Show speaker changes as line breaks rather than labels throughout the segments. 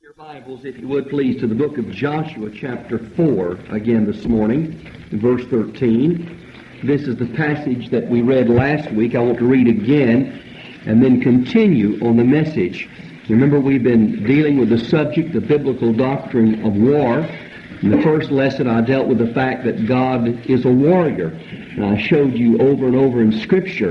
Your Bibles, if you would please, to the book of Joshua chapter 4 again this morning, verse 13. This is the passage that we read last week. I want to read again and then continue on the message. Remember, we've been dealing with the subject, the biblical doctrine of war. In the first lesson, I dealt with the fact that God is a warrior. And I showed you over and over in Scripture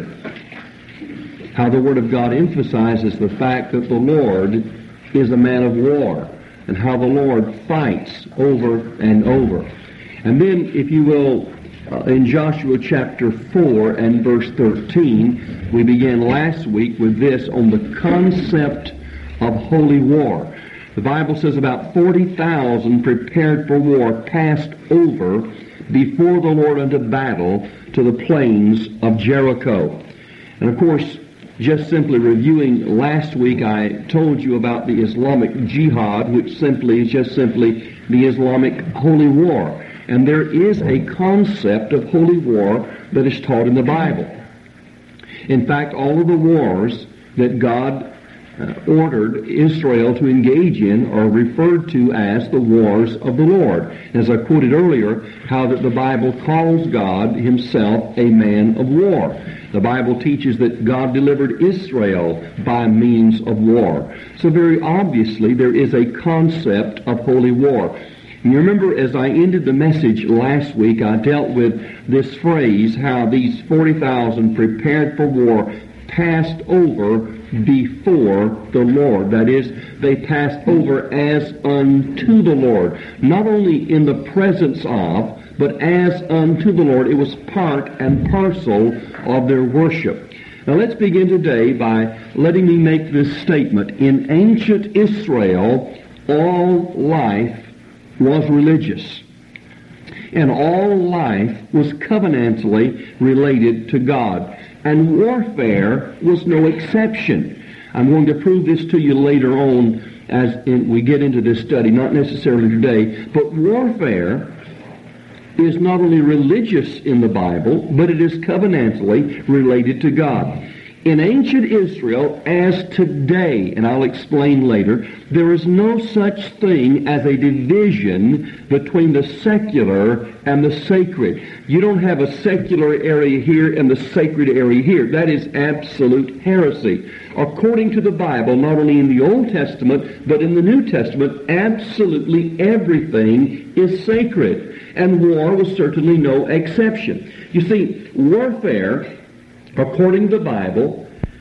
how the Word of God emphasizes the fact that the Lord is a man of war, and how the Lord fights over and over. And then, if you will, in Joshua chapter 4 and verse 13, we began last week with this on the concept of holy war. The Bible says about 40,000 prepared for war passed over before the Lord unto battle to the plains of Jericho. And of course, just simply reviewing last week, I told you about the Islamic Jihad, which is just simply the Islamic holy war. And there is a concept of holy war that is taught in the Bible. In fact, all of the wars that God ordered Israel to engage in are referred to as the wars of the Lord. As I quoted earlier, how that the Bible calls God himself a man of war. The Bible teaches that God delivered Israel by means of war. So very obviously there is a concept of holy war. And you remember, as I ended the message last week, I dealt with this phrase, how these 40,000 prepared for war passed over before the Lord. That is, they passed over as unto the Lord. Not only in the presence of, but as unto the Lord. It was part and parcel of their worship. Now let's begin today by letting me make this statement. In ancient Israel, all life was religious. And all life was covenantally related to God. And warfare was no exception. I'm going to prove this to you later on as we get into this study, not necessarily today, but warfare is not only religious in the Bible, but it is covenantally related to God. In ancient Israel, as today, and I'll explain later, there is no such thing as a division between the secular and the sacred. You don't have a secular area here and the sacred area here. That is absolute heresy. According to the Bible, not only in the Old Testament, but in the New Testament, absolutely everything is sacred. And war was certainly no exception. You see, warfare, according to the Bible,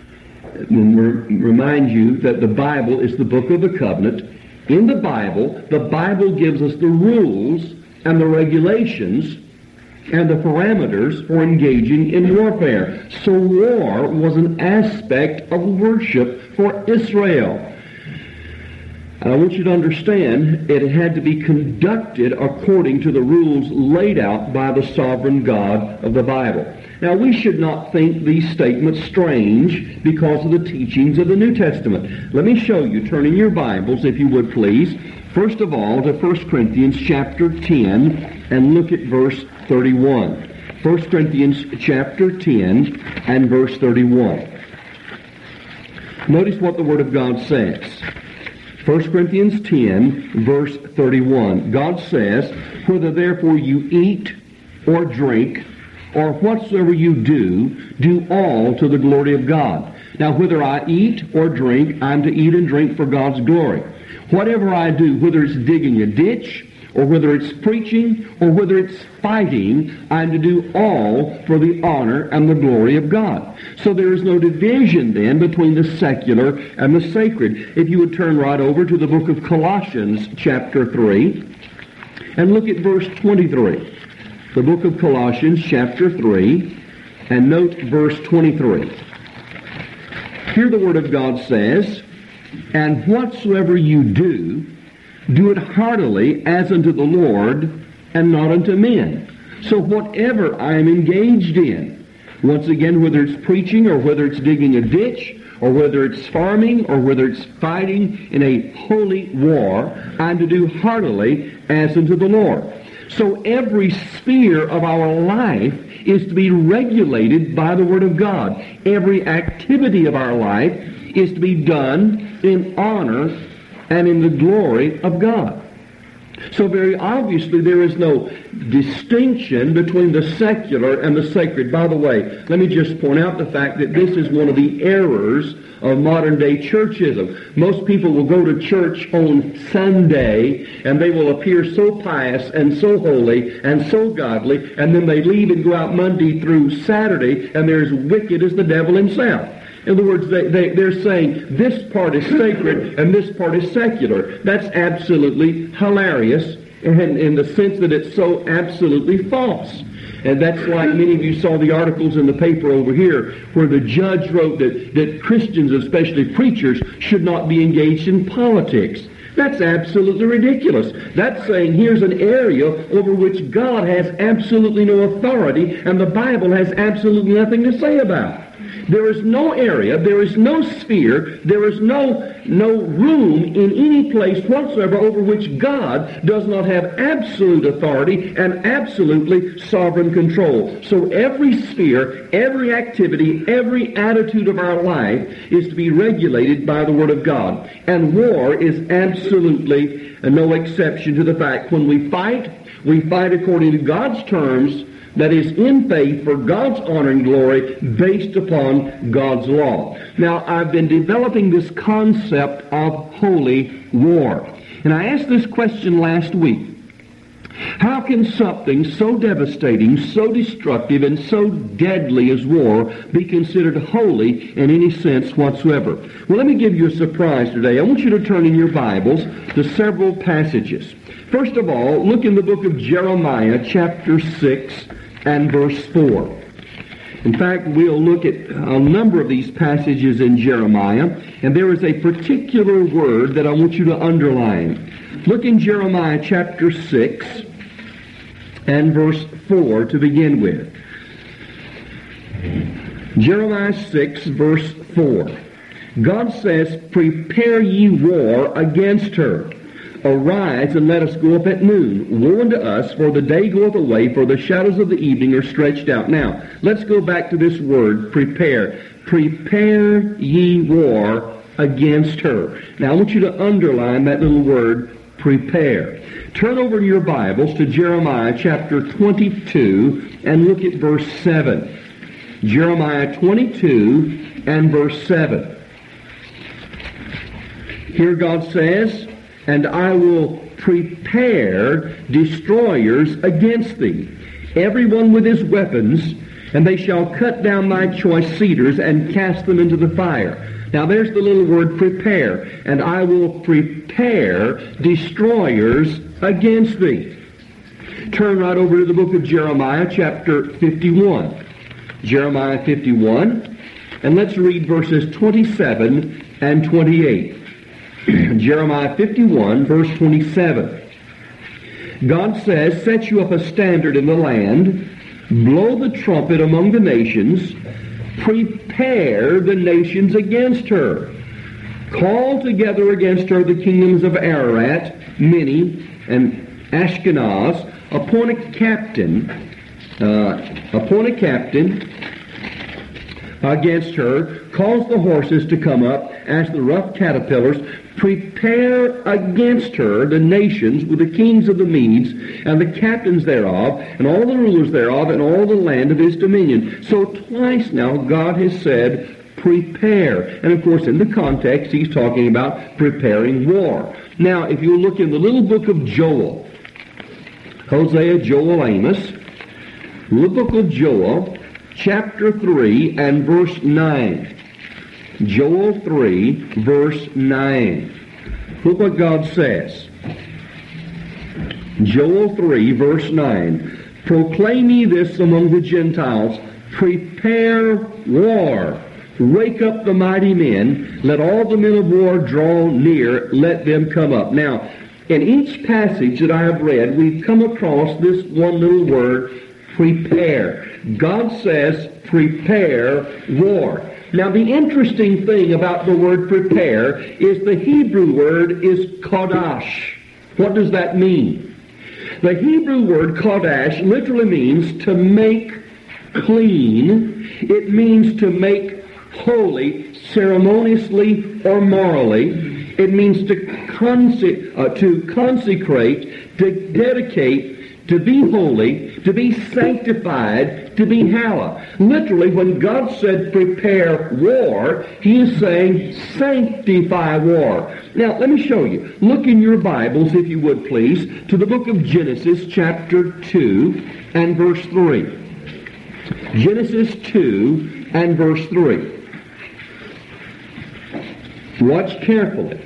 remind you that the Bible is the book of the covenant. In the Bible gives us the rules and the regulations and the parameters for engaging in warfare. So war was an aspect of worship for Israel. And I want you to understand it had to be conducted according to the rules laid out by the sovereign God of the Bible. Now, we should not think these statements strange because of the teachings of the New Testament. Let me show you, turn in your Bibles, if you would please, first of all to 1 Corinthians chapter 10 and look at verse 31. 1 Corinthians chapter 10 and verse 31. Notice what the Word of God says. 1 Corinthians 10, verse 31. God says, "Whether therefore you eat or drink, or whatsoever you do all to the glory of God." Now, whether I eat or drink, I'm to eat and drink for God's glory. Whatever I do, whether it's digging a ditch, or whether it's preaching, or whether it's fighting, I'm to do all for the honor and the glory of God. So there is no division then between the secular and the sacred. If you would turn right over to the book of Colossians chapter 3 and look at verse 23. The book of Colossians chapter 3 and note verse 23. Here the Word of God says, "And whatsoever you do it heartily as unto the Lord and not unto men." So whatever I am engaged in, once again, whether it's preaching or whether it's digging a ditch or whether it's farming or whether it's fighting in a holy war, I'm to do heartily as unto the Lord. So every sphere of our life is to be regulated by the Word of God. Every activity of our life is to be done in honor and in the glory of God. So very obviously there is no distinction between the secular and the sacred. By the way, let me just point out the fact that this is one of the errors of modern-day churchism. Most people will go to church on Sunday and they will appear so pious and so holy and so godly, and then they leave and go out Monday through Saturday and they're as wicked as the devil himself. In other words, they're saying this part is sacred and this part is secular. That's absolutely hilarious in the sense that it's so absolutely false. And that's like many of you saw the articles in the paper over here where the judge wrote that Christians, especially preachers, should not be engaged in politics. That's absolutely ridiculous. That's saying here's an area over which God has absolutely no authority and the Bible has absolutely nothing to say about. There is no area, there is no sphere, there is no room in any place whatsoever over which God does not have absolute authority and absolutely sovereign control. So every sphere, every activity, every attitude of our life is to be regulated by the Word of God. And war is absolutely no exception to the fact when we fight according to God's terms, that is in faith for God's honor and glory based upon God's law. Now, I've been developing this concept of holy war. And I asked this question last week. How can something so devastating, so destructive, and so deadly as war be considered holy in any sense whatsoever? Well, let me give you a surprise today. I want you to turn in your Bibles to several passages. First of all, look in the book of Jeremiah, chapter 6, and verse 4. In fact, we'll look at a number of these passages in Jeremiah, and there is a particular word that I want you to underline. Look in Jeremiah chapter 6 and verse 4 to begin with. Jeremiah 6, verse 4. God says, "Prepare ye war against her. Arise and let us go up at noon. Woe unto us, for the day goeth away, for the shadows of the evening are stretched out." Now, let's go back to this word, prepare. Prepare ye war against her. Now, I want you to underline that little word, prepare. Turn over in your Bibles to Jeremiah chapter 22 and look at verse 7. Jeremiah 22 and verse 7. Here God says, "And I will prepare destroyers against thee, everyone with his weapons, and they shall cut down thy choice cedars and cast them into the fire." Now there's the little word prepare. "And I will prepare destroyers against thee." Turn right over to the book of Jeremiah, chapter 51. Jeremiah 51, and let's read verses 27 and 28. Jeremiah 51, verse 27. God says, "Set you up a standard in the land, blow the trumpet among the nations, prepare the nations against her. Call together against her the kingdoms of Ararat, Minni, and Ashkenaz, appoint a captain against her, cause the horses to come up as the rough caterpillars, prepare against her the nations with the kings of the Medes and the captains thereof, and all the rulers thereof, and all the land of his dominion." So twice now God has said, prepare. And of course in the context he's talking about preparing war. Now if you look in the little book of Joel, Hosea, Joel, Amos, the book of Joel, chapter 3 and verse 9. Joel 3, verse 9. Look what God says. Joel 3, verse 9. "Proclaim ye this among the Gentiles, prepare war. Wake up the mighty men. Let all the men of war draw near. Let them come up." Now, in each passage that I have read, we've come across this one little word, prepare. God says, prepare war. Now, the interesting thing about the word prepare is the Hebrew word is kodash. What does that mean? The Hebrew word kodash literally means to make clean. It means to make holy, ceremoniously or morally. It means to consecrate, to dedicate, to be holy, to be sanctified, to be hallowed. Literally, when God said prepare war, He is saying sanctify war. Now, let me show you. Look in your Bibles, if you would please, to the book of Genesis, chapter 2, and verse 3. Genesis 2 and verse 3. Watch carefully.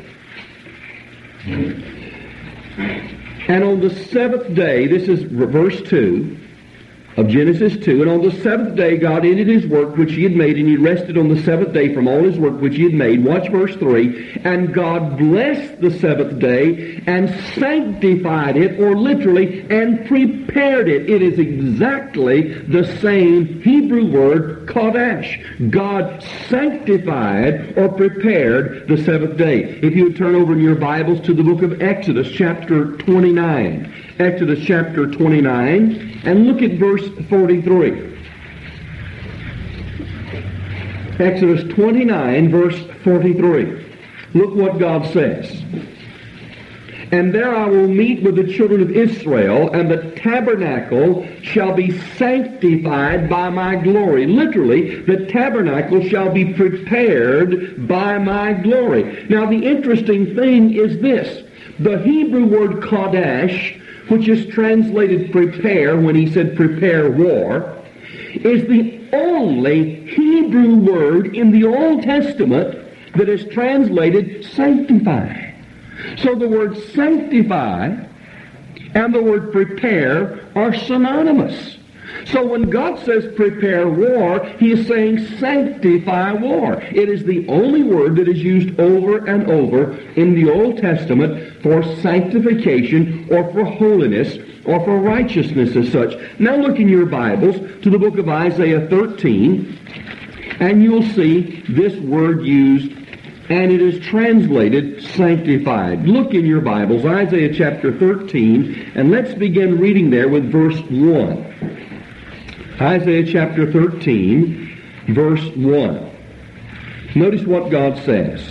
And on the seventh day, this is verse 2 of Genesis 2, and on the seventh day God ended His work which He had made, and He rested on the seventh day from all His work which He had made. Watch verse 3. And God blessed the seventh day and sanctified it, or literally, and prepared it. It is exactly the same Hebrew word, Kodesh. God sanctified or prepared the seventh day. If you would turn over in your Bibles to the book of Exodus, chapter 29. Exodus chapter 29, and look at verse 43. Exodus 29, verse 43. Look what God says. And there I will meet with the children of Israel, and the tabernacle shall be sanctified by my glory. Literally, the tabernacle shall be prepared by my glory. Now, the interesting thing is this. The Hebrew word Kodesh, which is translated prepare when He said prepare war, is the only Hebrew word in the Old Testament that is translated sanctify. So the word sanctify and the word prepare are synonymous. So when God says prepare war, He is saying sanctify war. It is the only word that is used over and over in the Old Testament for sanctification or for holiness or for righteousness as such. Now look in your Bibles to the book of Isaiah 13, and you'll see this word used, and it is translated sanctified. Look in your Bibles, Isaiah chapter 13, and let's begin reading there with verse 1. Isaiah chapter 13, verse 1. Notice what God says.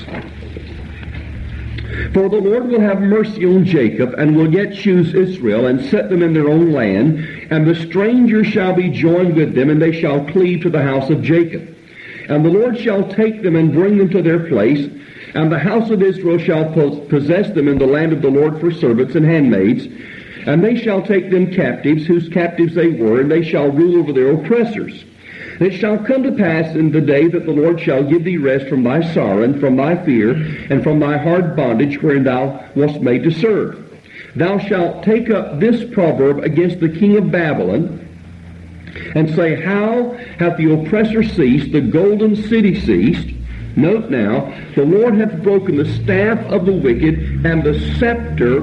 For the Lord will have mercy on Jacob, and will yet choose Israel, and set them in their own land, and the stranger shall be joined with them, and they shall cleave to the house of Jacob. And the Lord shall take them and bring them to their place, and the house of Israel shall possess them in the land of the Lord for servants and handmaids. And they shall take them captives, whose captives they were, and they shall rule over their oppressors. It shall come to pass in the day that the Lord shall give thee rest from thy sorrow, and from thy fear, and from thy hard bondage wherein thou wast made to serve. Thou shalt take up this proverb against the king of Babylon, and say, How hath the oppressor ceased, the golden city ceased? Note now, the Lord hath broken the staff of the wicked, and the scepter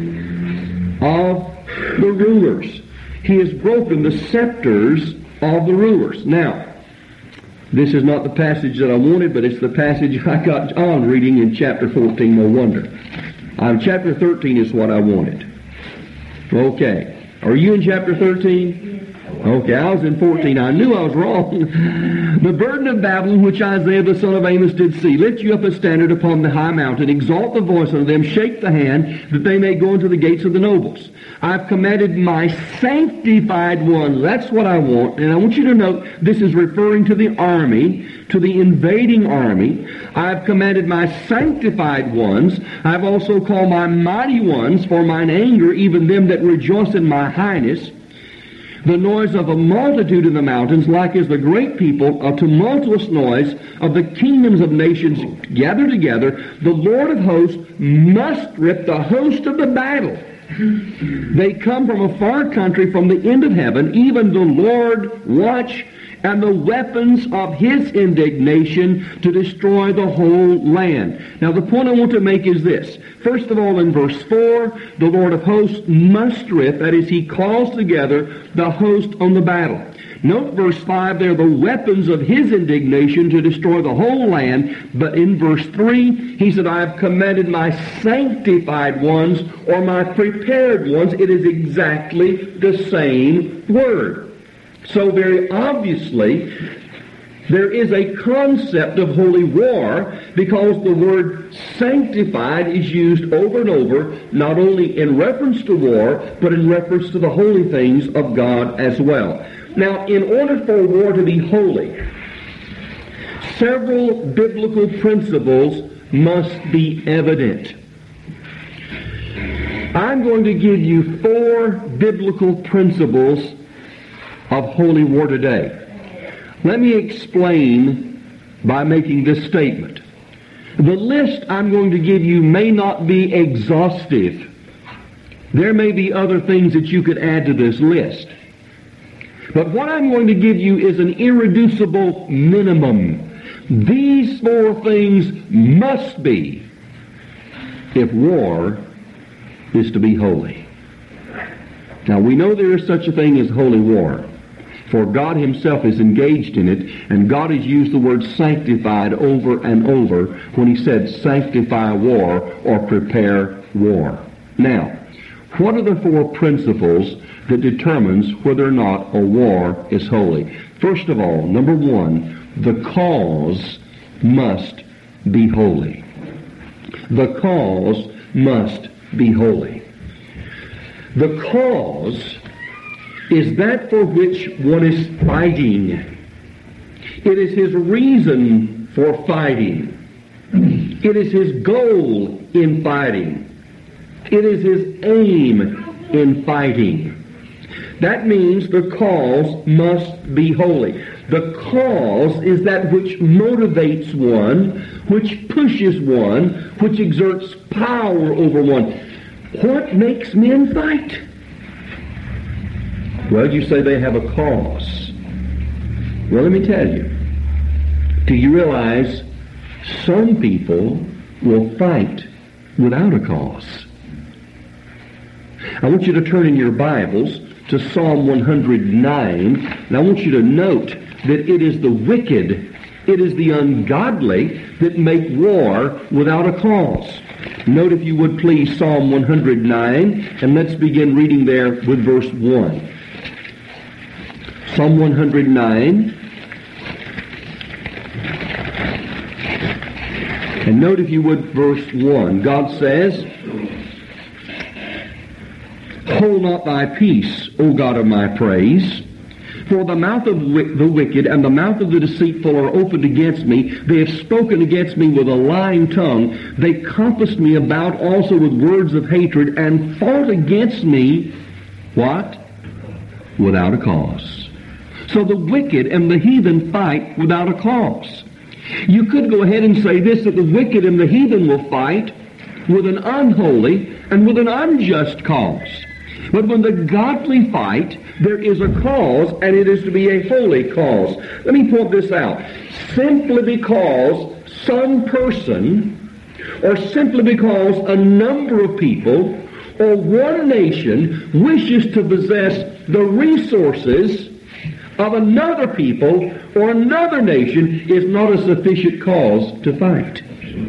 of the rulers. He has broken the scepters of the rulers. Now, this is not the passage that I wanted, but it's the passage I got on reading in chapter 14, no wonder. Chapter 13 is what I wanted. Okay. Are you in chapter 13? Okay, I was in 14. I knew I was wrong. The burden of Babylon, which Isaiah the son of Amos did see, lift you up a standard upon the high mountain, exalt the voice unto them, shake the hand, that they may go into the gates of the nobles. I've commanded my sanctified ones. That's what I want. And I want you to note, this is referring to the army, to the invading army. I've commanded my sanctified ones. I've also called my mighty ones for mine anger, even them that rejoice in my highness. The noise of a multitude in the mountains, like as the great people, a tumultuous noise of the kingdoms of nations gathered together. The Lord of hosts must rip the host of the battle. They come from a far country, from the end of heaven, even the Lord watch, and the weapons of His indignation to destroy the whole land. Now the point I want to make is this. First of all, in verse 4, the Lord of hosts must rip, that is, He calls together the host on the battle. Note verse 5 there, the weapons of His indignation to destroy the whole land. But in verse 3, He said, I have commanded my sanctified ones, or my prepared ones. It is exactly the same word. So very obviously, There is a concept of holy war because the word sanctified is used over and over, not only in reference to war, but in reference to the holy things of God as well. Now, in order for war to be holy, several biblical principles must be evident. I'm going to give you 4 biblical principles of holy war today. Let me explain by making this statement. The list I'm going to give you may not be exhaustive. There may be other things that you could add to this list. But what I'm going to give you is an irreducible minimum. These 4 things must be if war is to be holy. Now, we know there is such a thing as holy war, for God himself is engaged in it, and God has used the word sanctified over and over when he said sanctify war or prepare war. Now, what are the 4 principles that determines whether or not a war is holy? First of all, number 1, the cause must be holy. The cause must be holy. The cause is that for which one is fighting. It is his reason for fighting. It is his goal in fighting. It is his aim in fighting. That means the cause must be holy. The cause is that which motivates one, which pushes one, which exerts power over one. What makes men fight? Well, you say they have a cause. Well, let me tell you. Do you realize some people will fight without a cause? I want you to turn in your Bibles to Psalm 109, and I want you to note that it is the wicked, it is the ungodly that make war without a cause. Note, if you would please, Psalm 109, and let's begin reading there with verse 1. Psalm 109. And note, if you would, verse 1. God says, Hold not thy peace, O God of my praise, for the mouth of the wicked and the mouth of the deceitful are opened against me. They have spoken against me with a lying tongue. They compassed me about also with words of hatred and fought against me, what? Without a cause. So the wicked and the heathen fight without a cause. You could go ahead and say this, that the wicked and the heathen will fight with an unholy and with an unjust cause. But when the godly fight, there is a cause, and it is to be a holy cause. Let me point this out. Simply because some person, or simply because a number of people, or one nation wishes to possess the resources of another people or another nation is not a sufficient cause to fight.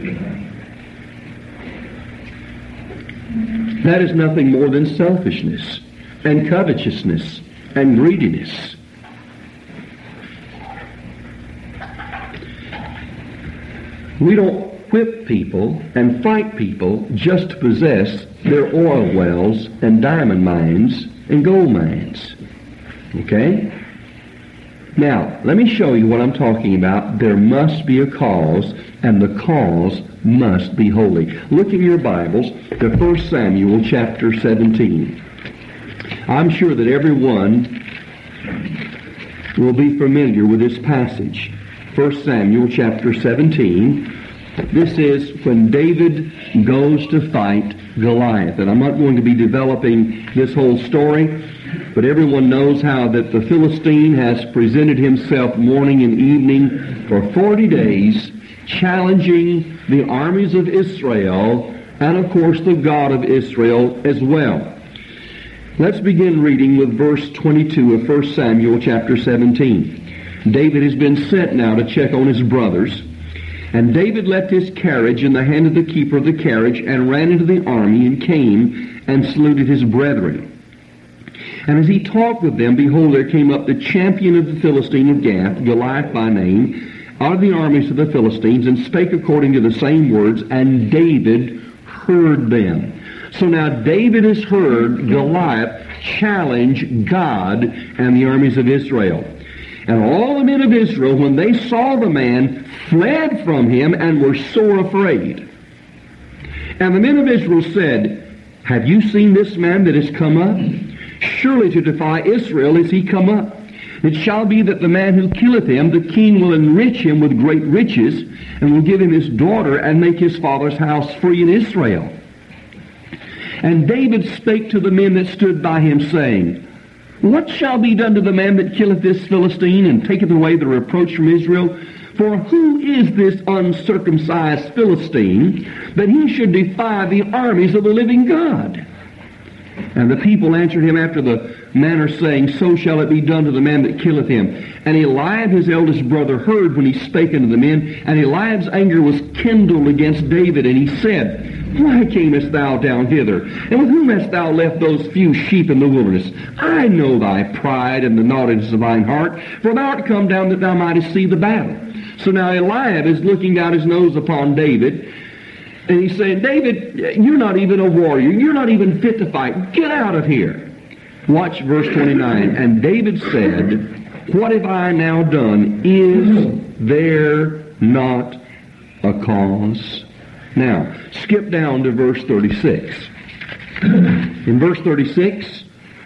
That is nothing more than selfishness and covetousness and greediness. We don't whip people and fight people just to possess their oil wells and diamond mines and gold mines. Okay? Now, let me show you what I'm talking about. There must be a cause, and the cause must be holy. Look in your Bibles to 1 Samuel chapter 17. I'm sure that everyone will be familiar with this passage. 1 Samuel chapter 17. This is when David goes to fight Goliath. And I'm not going to be developing this whole story, but everyone knows how that the Philistine has presented himself morning and evening for 40 days, challenging the armies of Israel, and of course the God of Israel as well. Let's begin reading with verse 22 of 1 Samuel chapter 17. David has been sent now to check on his brothers. And David left his carriage in the hand of the keeper of the carriage and ran into the army and came and saluted his brethren. And as he talked with them, behold, there came up the champion of the Philistine of Gath, Goliath by name, out of the armies of the Philistines, and spake according to the same words, and David heard them. So now David has heard Goliath challenge God and the armies of Israel. And all the men of Israel, when they saw the man, fled from him and were sore afraid. And the men of Israel said, have you seen this man that has come up? Surely to defy Israel is he come up. It shall be that the man who killeth him, the king will enrich him with great riches, and will give him his daughter, and make his father's house free in Israel. And David spake to the men that stood by him, saying, what shall be done to the man that killeth this Philistine, and taketh away the reproach from Israel? For who is this uncircumcised Philistine, that he should defy the armies of the living God? And the people answered him after the manner, saying, so shall it be done to the man that killeth him. And Eliab his eldest brother heard when he spake unto the men, and Eliab's anger was kindled against David, and he said, why camest thou down hither? And with whom hast thou left those few sheep in the wilderness? I know thy pride and the naughtiness of thine heart, for thou art come down that thou mightest see the battle. So now Eliab is looking down his nose upon David, and he's saying, David, you're not even a warrior. You're not even fit to fight. Get out of here. Watch verse 29. And David said, what have I now done? Is there not a cause? Now, skip down to verse 36. In verse 36,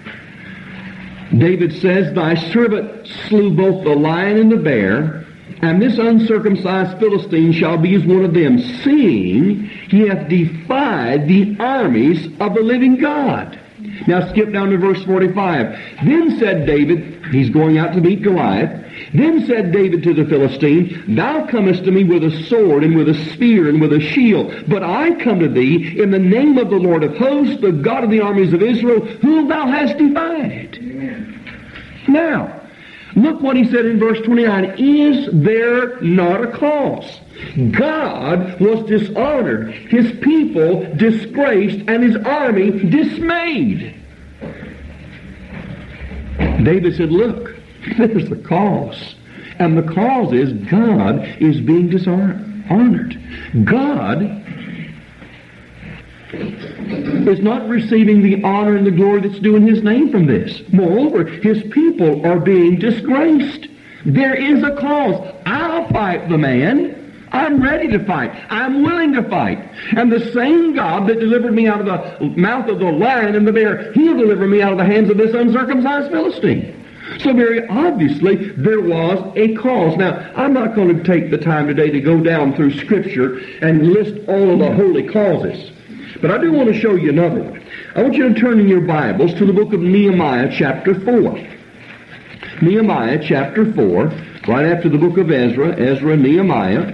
David says, thy servant slew both the lion and the bear, and this uncircumcised Philistine shall be as one of them, seeing he hath defied the armies of the living God. Now skip down to verse 45. Then said David, he's going out to meet Goliath, then said David to the Philistine, thou comest to me with a sword and with a spear and with a shield, but I come to thee in the name of the Lord of hosts, the God of the armies of Israel, whom thou hast defied. Amen. Now, look what he said in verse 29. Is there not a cause? God was dishonored, his people disgraced, and his army dismayed. David said, look, there's the cause. And the cause is God is being dishonored. God is not receiving the honor and the glory that's due in his name from this. Moreover, his people are being disgraced. There is a cause. I'll fight the man. I'm ready to fight. I'm willing to fight. And the same God that delivered me out of the mouth of the lion and the bear, he'll deliver me out of the hands of this uncircumcised Philistine. So very obviously, there was a cause. Now, I'm not going to take the time today to go down through Scripture and list all of the holy causes. But I do want to show you another one. I want you to turn in your Bibles to the book of Nehemiah chapter 4. Nehemiah chapter 4, right after the book of Ezra, Nehemiah.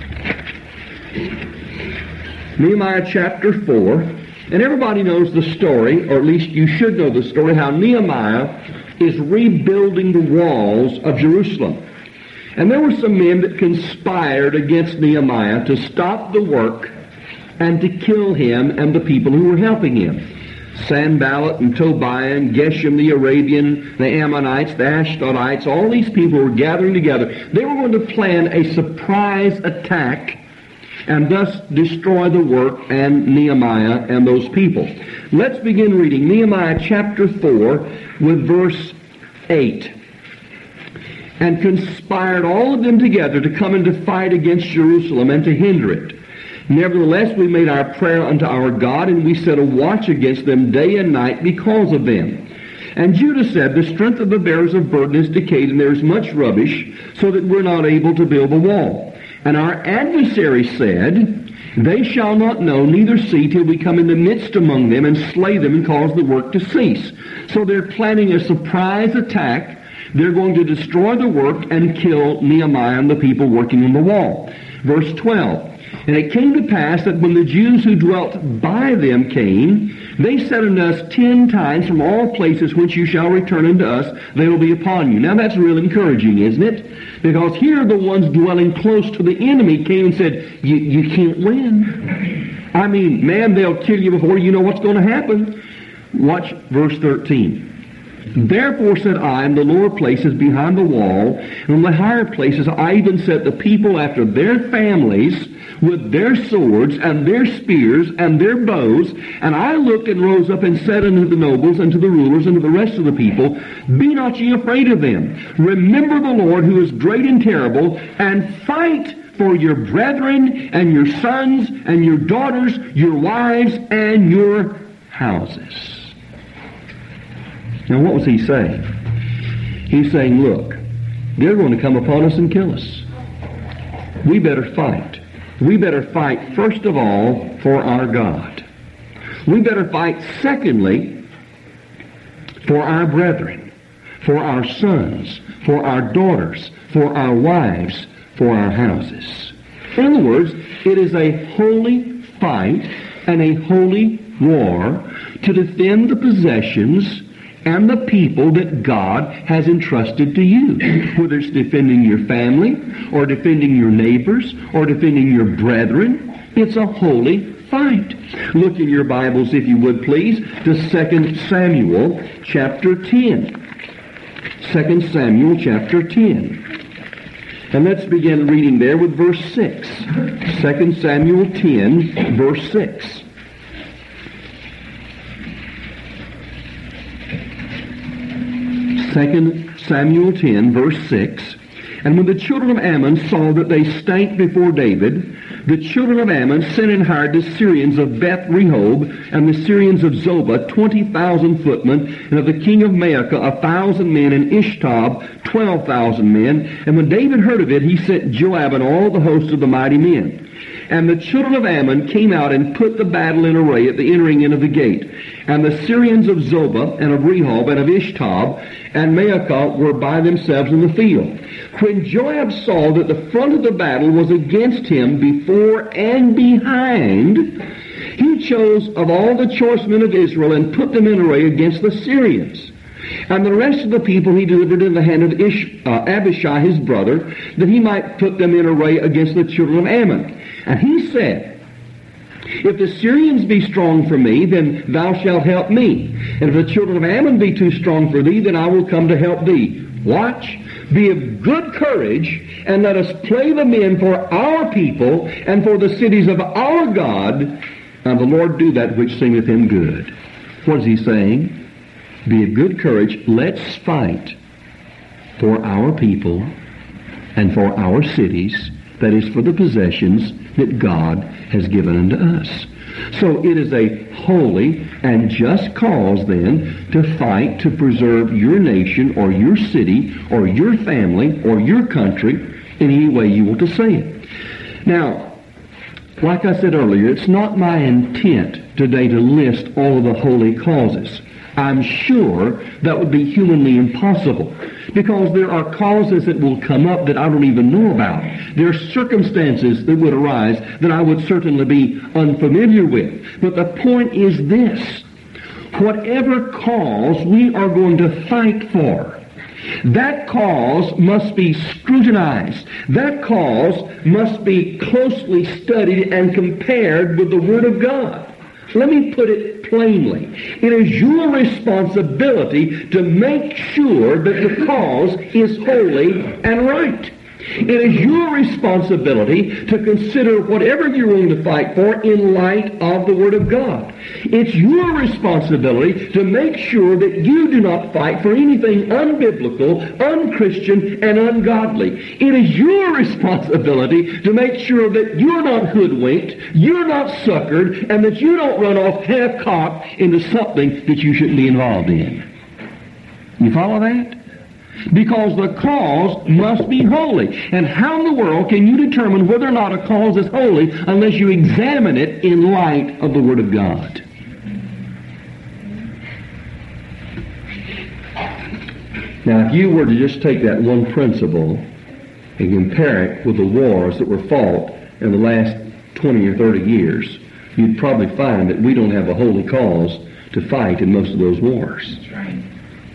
Nehemiah chapter 4. And everybody knows the story, or at least you should know the story, how Nehemiah is rebuilding the walls of Jerusalem. And there were some men that conspired against Nehemiah to stop the work and to kill him and the people who were helping him. Sanballat and Tobiah and Geshem the Arabian, the Ammonites, the Ashdodites, all these people were gathering together. They were going to plan a surprise attack and thus destroy the work and Nehemiah and those people. Let's begin reading Nehemiah chapter 4 with verse 8. And conspired all of them together to come and to fight against Jerusalem and to hinder it. Nevertheless, we made our prayer unto our God, and we set a watch against them day and night because of them. And Judah said, the strength of the bearers of burden is decayed, and there is much rubbish, so that we're not able to build the wall. And our adversaries said, they shall not know, neither see, till we come in the midst among them and slay them and cause the work to cease. So they're planning a surprise attack. They're going to destroy the work and kill Nehemiah and the people working on the wall. Verse 12. And it came to pass that when the Jews who dwelt by them came, they said unto us 10 times, from all places whence you shall return unto us, they will be upon you. Now that's real encouraging, isn't it? Because here the ones dwelling close to the enemy came and said, you can't win. I mean, man, they'll kill you before you know what's going to happen. Watch verse 13. Therefore said I, in the lower places behind the wall, and in the higher places I even set the people after their families, with their swords and their spears and their bows. And I looked and rose up and said unto the nobles and to the rulers and to the rest of the people, Be not ye afraid of them. Remember the Lord, who is great and terrible, and fight for your brethren and your sons and your daughters, your wives and your houses. Now what was he saying? He's saying, look, they're going to come upon us and kill us. We better fight. We better fight, first of all, for our God. We better fight, secondly, for our brethren, for our sons, for our daughters, for our wives, for our houses. In other words, it is a holy fight and a holy war to defend the possessions and the people that God has entrusted to you. Whether it's defending your family, or defending your neighbors, or defending your brethren, it's a holy fight. Look in your Bibles, if you would please, to 2 Samuel chapter 10. 2 Samuel chapter 10. And let's begin reading there with verse 6. 2 Samuel 10, verse 6. 2 Samuel 10, verse 6. And when the children of Ammon saw that they stank before David, the children of Ammon sent and hired the Syrians of Beth Rehob and the Syrians of Zobah 20,000 footmen, and of the king of Maacah 1,000 men, and Ishtab 12,000 men. And when David heard of it, he sent Joab and all the host of the mighty men. And the children of Ammon came out and put the battle in array at the entering in of the gate. And the Syrians of Zobah and of Rehob and of Ishtab and Maacah were by themselves in the field. When Joab saw that the front of the battle was against him before and behind, he chose of all the choice men of Israel and put them in array against the Syrians. And the rest of the people he delivered in the hand of Abishai his brother, that he might put them in array against the children of Ammon. And he said, If the Syrians be strong for me, then thou shalt help me. And if the children of Ammon be too strong for thee, then I will come to help thee. Watch, be of good courage, and let us play the men for our people and for the cities of our God, and the Lord do that which seemeth him good. What is he saying? Be of good courage, let's fight for our people and for our cities, that is, for the possessions that God has given unto us. So it is a holy and just cause then to fight to preserve your nation or your city or your family or your country in any way you want to say it. Now, like I said earlier, it's not my intent today to list all of the holy causes. I'm sure that would be humanly impossible, because there are causes that will come up that I don't even know about. There are circumstances that would arise that I would certainly be unfamiliar with. But the point is this: whatever cause we are going to fight for, that cause must be scrutinized. That cause must be closely studied and compared with the Word of God. Let me put it plainly. It is your responsibility to make sure that the cause is holy and right. It is your responsibility to consider whatever you're willing to fight for in light of the Word of God. It's your responsibility to make sure that you do not fight for anything unbiblical, unchristian, and ungodly. It is your responsibility to make sure that you're not hoodwinked, you're not suckered, and that you don't run off half-cocked into something that you shouldn't be involved in. You follow that? Because the cause must be holy. And how in the world can you determine whether or not a cause is holy unless you examine it in light of the Word of God? Now, if you were to just take that one principle and compare it with the wars that were fought in the last 20 or 30 years, you'd probably find that we don't have a holy cause to fight in most of those wars.
That's right.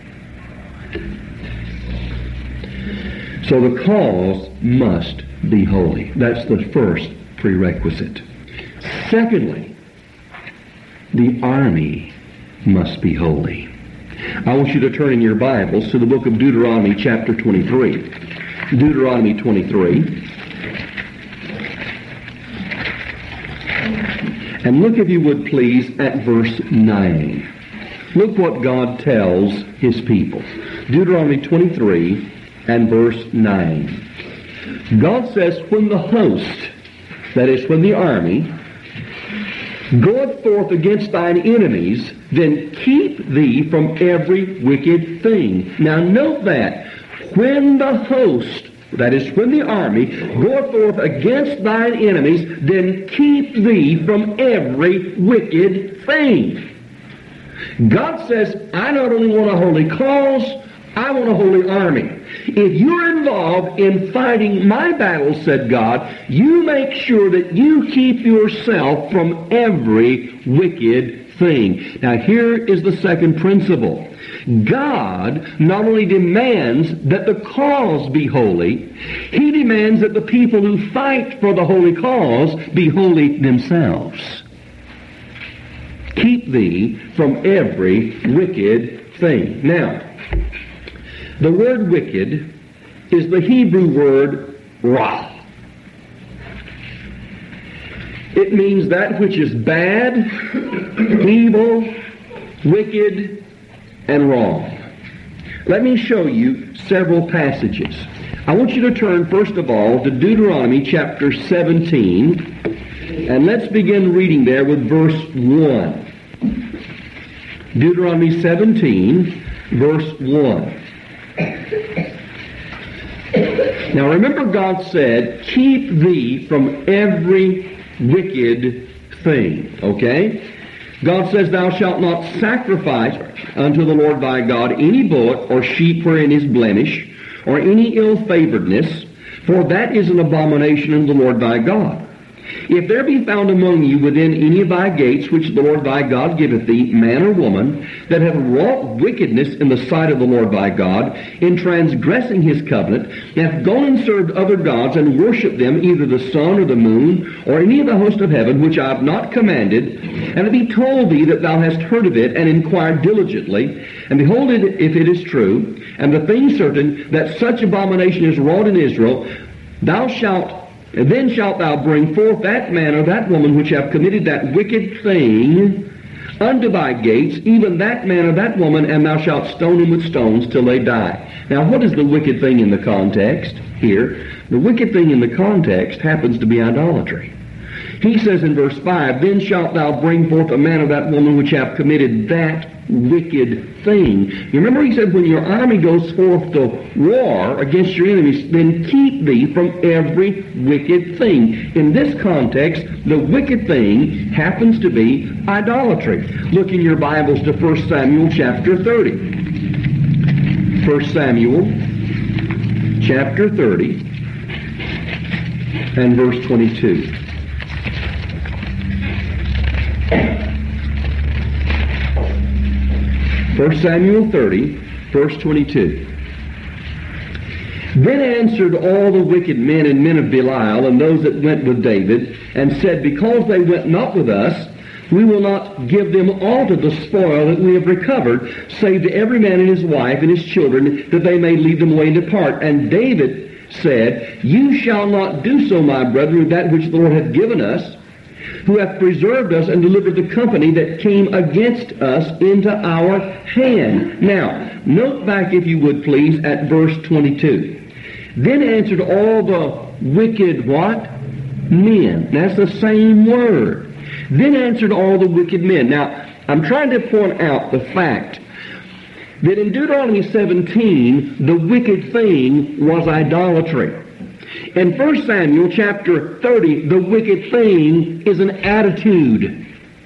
So the cause must be holy. That's the first prerequisite. Secondly, the army must be holy. I want you to turn in your Bibles to the book of Deuteronomy chapter 23. Deuteronomy 23. And look, if you would please, at verse 9. Look what God tells His people. Deuteronomy 23 and verse 9. God says, when the host, that is, when the army, goeth forth against thine enemies, then keep thee from every wicked thing. Now note that. When the host, that is, when the army, goeth forth against thine enemies, then keep thee from every wicked thing. God says, I not only want a holy cause, I want a holy army. If you're involved in fighting my battles, said God, you make sure that you keep yourself from every wicked thing. Now here is the second principle. God not only demands that the cause be holy, He demands that the people who fight for the holy cause be holy themselves. Keep thee from every wicked thing. Now, the word wicked is the Hebrew word ra. It means that which is bad, evil, wicked, and wrong. Let me show you several passages. I want you to turn, first of all, to Deuteronomy chapter 17, and let's begin reading there with verse 1. Deuteronomy 17, verse 1. Now remember, God said, keep thee from every wicked thing. Okay? God says, thou shalt not sacrifice unto the Lord thy God any bullock or sheep wherein is blemish, or any ill-favoredness, for that is an abomination unto the Lord thy God. If there be found among you within any of thy gates, which the Lord thy God giveth thee, man or woman, that hath wrought wickedness in the sight of the Lord thy God, in transgressing His covenant, hath gone and served other gods, and worshipped them, either the sun or the moon, or any of the host of heaven, which I have not commanded, and it be told thee that thou hast heard of it, and inquired diligently, and behold it, if it is true, and the thing certain, that such abomination is wrought in Israel, then shalt thou bring forth that man or that woman which have committed that wicked thing unto thy gates, even that man or that woman, and thou shalt stone him with stones till they die. Now, what is the wicked thing in the context here? The wicked thing in the context happens to be idolatry. He says in verse 5, then shalt thou bring forth a man or that woman which have committed that wicked thing. You remember he said, when your army goes forth to war against your enemies, then keep thee from every wicked thing. In this context, the wicked thing happns to be idolatry. Look in your Bibles to 1 Samuel chapter 30. 1 Samuel chapter 30 and verse 22. 1 Samuel 30, verse 22. Then answered all the wicked men and men of Belial, and those that went with David, and said, because they went not with us, we will not give them aught of the spoil that we have recovered, save to every man and his wife and his children, that they may lead them away and depart. And David said, you shall not do so, my brethren, with that which the Lord hath given us, who hath preserved us and delivered the company that came against us into our hand. Now, note back, if you would please, at verse 22. Then answered all the wicked what? Men. That's the same word. Then answered all the wicked men. Now, I'm trying to point out the fact that in Deuteronomy 17, the wicked thing was idolatry. In 1 Samuel chapter 30, the wicked thing is an attitude.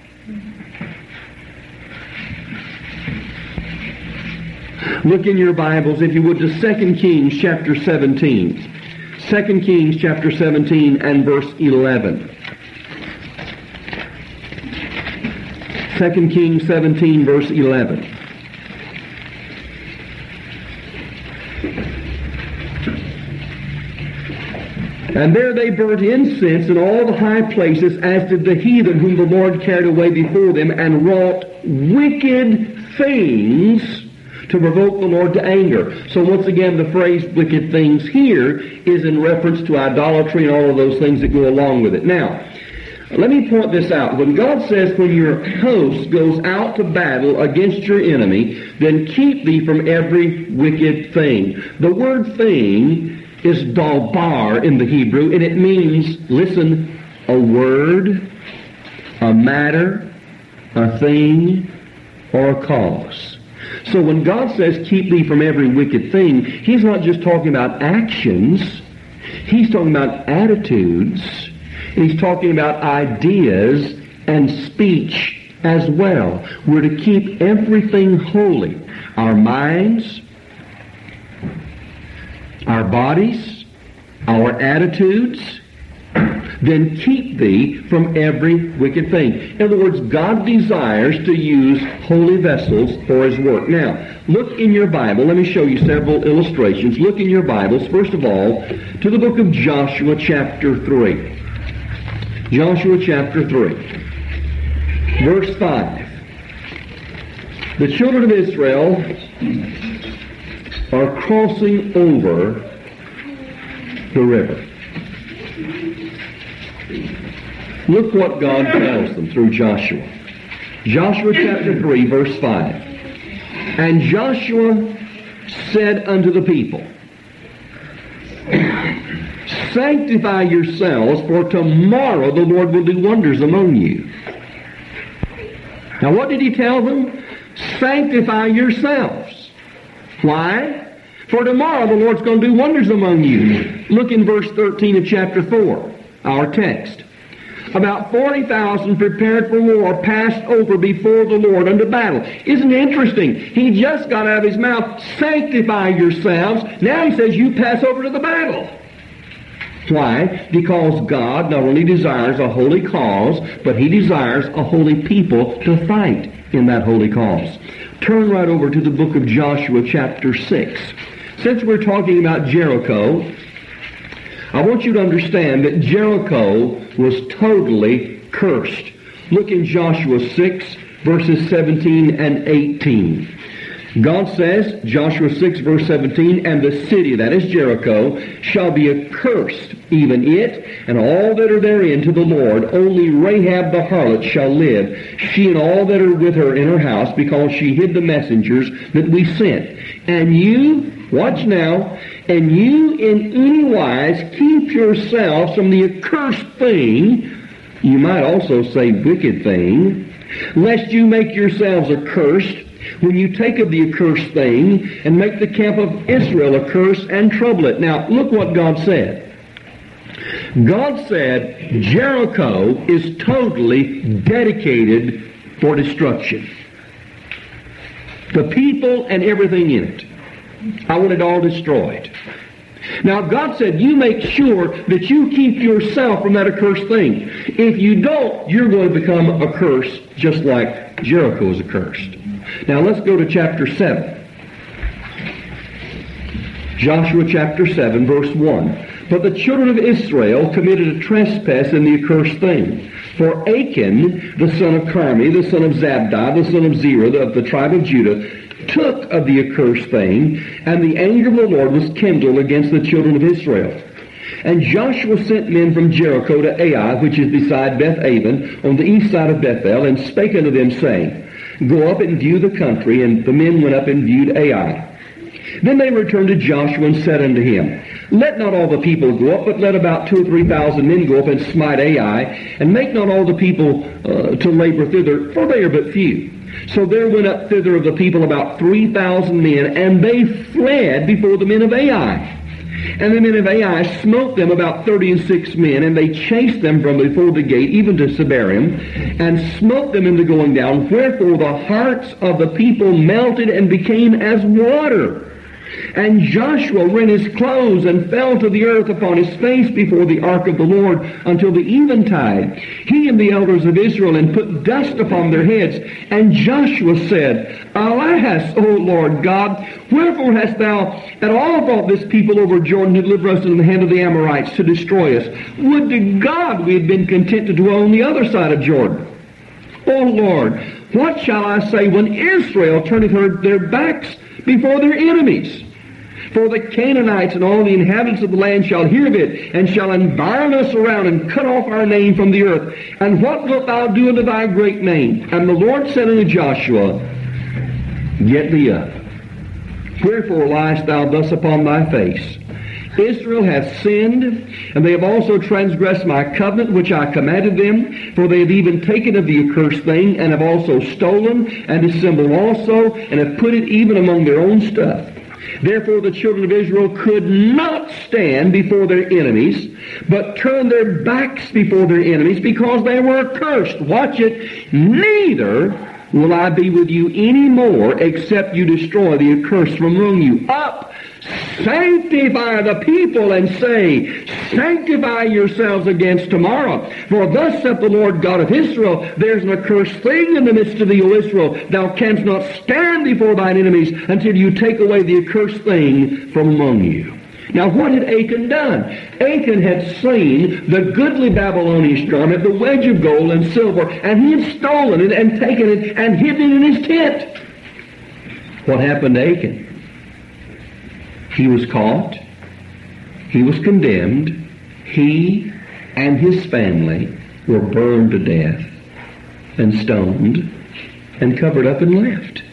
Look in your Bibles, if you would, to 2 Kings chapter 17. 2 Kings chapter 17 and verse 11. 2 Kings 17, verse 11. And there they burnt incense in all the high places, as did the heathen whom the Lord carried away before them, and wrought wicked things to provoke the Lord to anger. So once again, the phrase wicked things here is in reference to idolatry and all of those things that go along with it. Now, let me point this out. When God says, when your host goes out to battle against your enemy, then keep thee from every wicked thing. The word thing is dalbar in the Hebrew, and it means, listen, a word, a matter, a thing, or a cause. So when God says, keep thee from every wicked thing, He's not just talking about actions. He's talking about attitudes. He's talking about ideas and speech as well. We're to keep everything holy. Our minds, our bodies, our attitudes. Then keep thee from every wicked thing. In other words, God desires to use holy vessels for His work. Now, look in your Bible. Let me show you several illustrations. Look in your Bibles, first of all, to the book of Joshua chapter 3. Joshua chapter 3, verse 5. The children of Israel are crossing over the river. Look what God tells them through Joshua. Joshua chapter 3, verse 5. And Joshua said unto the people, sanctify yourselves, for tomorrow the Lord will do wonders among you. Now what did He tell them? Sanctify yourselves. Why? For tomorrow the Lord's going to do wonders among you. Look in verse 13 of chapter 4, our text. About 40,000 prepared for war passed over before the Lord unto battle. Isn't it interesting? He just got out of his mouth, sanctify yourselves. Now He says you pass over to the battle. Why? Because God not only desires a holy cause, but He desires a holy people to fight in that holy cause. Turn right over to the book of Joshua chapter 6. Since we're talking about Jericho, I want you to understand that Jericho was totally cursed. Look in Joshua 6, verses 17 and 18. God says, Joshua 6, verse 17, and the city, that is Jericho, shall be accursed, even it, and all that are therein to the Lord. Only Rahab the harlot shall live, she and all that are with her in her house, because she hid the messengers that we sent. And you, watch now, and you in any wise keep yourselves from the accursed thing, you might also say wicked thing, lest you make yourselves accursed, when you take of the accursed thing and make the camp of Israel accursed and trouble it. Now, look what God said. God said Jericho is totally dedicated for destruction. The people and everything in it. I want it all destroyed. Now, God said, you make sure that you keep yourself from that accursed thing. If you don't, you're going to become accursed just like Jericho is accursed. Now let's go to chapter 7. Joshua chapter 7, verse 1. But the children of Israel committed a trespass in the accursed thing. For Achan, the son of Carmi, the son of Zabdi, the son of Zerah, of the tribe of Judah, took of the accursed thing, and the anger of the Lord was kindled against the children of Israel. And Joshua sent men from Jericho to Ai, which is beside Beth-aven, on the east side of Bethel, and spake unto them, saying, Go up and view the country. And the men went up and viewed Ai. Then they returned to Joshua and said unto him, Let not all the people go up, but let about 2,000 or 3,000 men go up and smite Ai, and make not all the people to labor thither, for they are but few. So there went up thither of the people about 3,000 men, and they fled before the men of Ai. And the men of Ai smote them about 36 men, and they chased them from before the gate, even to Sebarim, and smote them in the going down. Wherefore the hearts of the people melted and became as water. And Joshua rent his clothes and fell to the earth upon his face before the ark of the Lord until the eventide, he and the elders of Israel, and put dust upon their heads. And Joshua said, Alas, O Lord God, wherefore hast thou at all brought this people over Jordan to deliver us into the hand of the Amorites to destroy us? Would to God we had been content to dwell on the other side of Jordan. O Lord, what shall I say when Israel turneth their backs before their enemies. For the Canaanites and all the inhabitants of the land shall hear of it, and shall environ us around, and cut off our name from the earth. And what wilt thou do unto thy great name? And the Lord said unto Joshua, Get thee up. Wherefore liest thou thus upon thy face? Israel hath sinned, and they have also transgressed my covenant which I commanded them, for they have even taken of the accursed thing, and have also stolen, and dissembled also, and have put it even among their own stuff. Therefore the children of Israel could not stand before their enemies, but turned their backs before their enemies, because they were accursed. Watch it. Neither will I be with you any more, except you destroy the accursed from among you. Up! Sanctify the people, and say, Sanctify yourselves against tomorrow. For thus saith the Lord God of Israel, There's an accursed thing in the midst of thee, O Israel. Thou canst not stand before thine enemies until you take away the accursed thing from among you. Now what had Achan done? Achan had seen the goodly Babylonian garment, the wedge of gold and silver, and he had stolen it and taken it and hidden it in his tent. What happened to Achan? He was caught. He was condemned. He and his family were burned to death and stoned and covered up and left.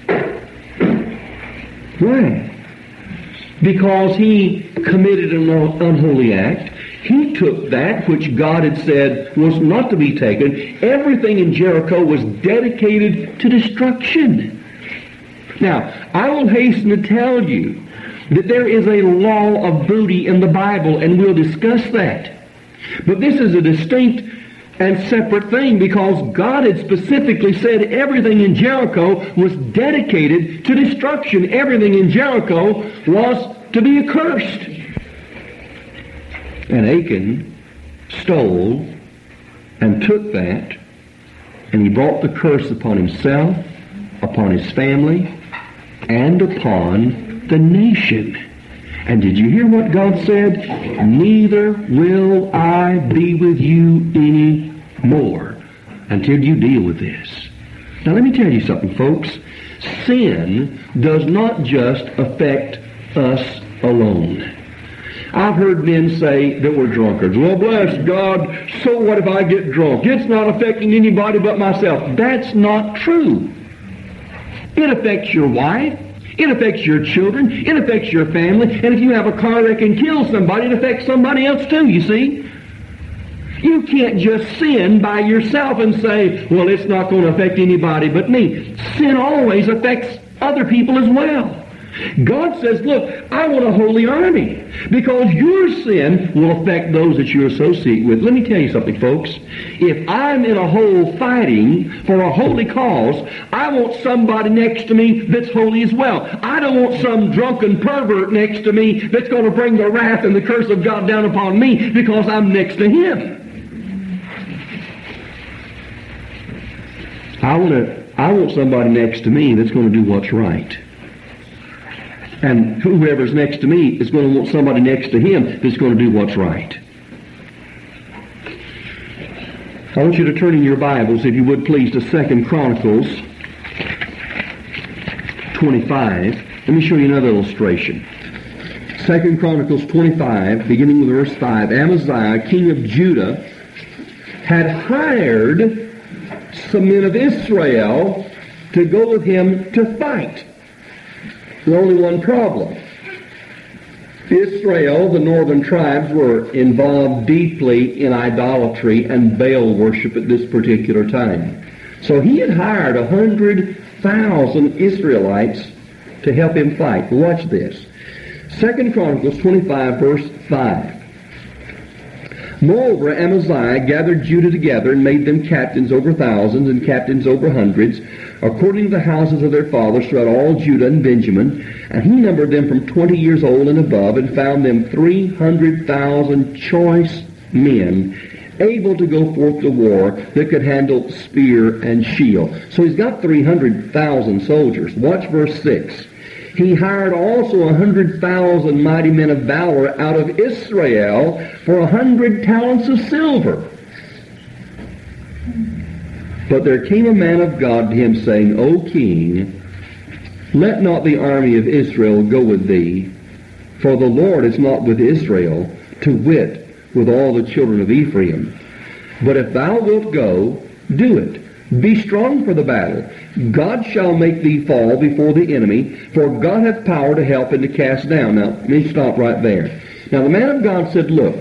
Why? Because he committed an unholy act. He took that which God had said was not to be taken. Everything in Jericho was dedicated to destruction. Now, I will hasten to tell you that there is a law of booty in the Bible, and we'll discuss that. But this is a distinct and separate thing, because God had specifically said everything in Jericho was dedicated to destruction. Everything in Jericho was to be accursed. And Achan stole and took that, and he brought the curse upon himself, upon his family, and upon the nation. And did you hear what God said? Neither will I be with you any more until you deal with this. Now let me tell you something, folks. Sin does not just affect us alone. I've heard men say that we're drunkards. Well, bless God, so what if I get drunk? It's not affecting anybody but myself. That's not true. It affects your wife. It affects your children. It affects your family. And if you have a car wreck and kill somebody, it affects somebody else too, you see. You can't just sin by yourself and say, well, it's not going to affect anybody but me. Sin always affects other people as well. God says, look, I want a holy army, because your sin will affect those that you associate with. Let me tell you something, folks. If I'm in a hole fighting for a holy cause, I want somebody next to me that's holy as well. I don't want some drunken pervert next to me that's going to bring the wrath and the curse of God down upon me because I'm next to him. I want somebody next to me that's going to do what's right. And whoever's next to me is going to want somebody next to him that's going to do what's right. I want you to turn in your Bibles, if you would please, to 2 Chronicles 25. Let me show you another illustration. 2 Chronicles 25, beginning with verse 5. Amaziah, king of Judah, had hired some men of Israel to go with him to fight. There's only one problem. Israel, the northern tribes, were involved deeply in idolatry and Baal worship at this particular time. So he had hired 100,000 Israelites to help him fight. Watch this. 2 Chronicles 25, verse 5. Moreover, Amaziah gathered Judah together and made them captains over thousands and captains over hundreds, according to the houses of their fathers throughout all Judah and Benjamin. And he numbered them from 20 years old and above, and found them 300,000 choice men, able to go forth to war, that could handle spear and shield. So he's got 300,000 soldiers. Watch verse 6. He hired also 100,000 mighty men of valor out of Israel for 100 talents of silver. But there came a man of God to him, saying, O king, Let not the army of Israel go with thee, for the Lord is not with Israel, to wit, with all the children of Ephraim. But if thou wilt go, do it. Be strong for the battle. God shall make thee fall before the enemy, for God hath power to help and to cast down. Now, let me stop right there. Now, the man of God said, look,